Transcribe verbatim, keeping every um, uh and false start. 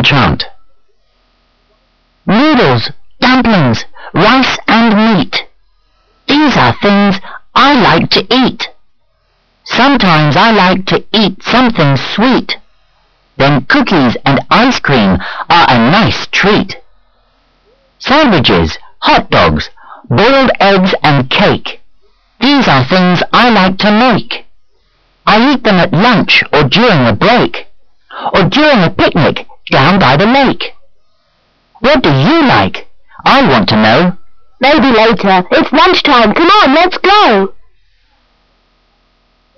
chant. Noodles, dumplings, rice and meat. These are things I like to eat. Sometimes I like to eat something sweet. Then cookies and ice cream are a nice treat. Sandwiches, hot dogs, boiled eggs and cake. These are things I like to make. I eat them at lunch or during a break, or during a picnic down by the lake. What do you like? I want to know. Maybe later. It's lunchtime. Come on, let's go.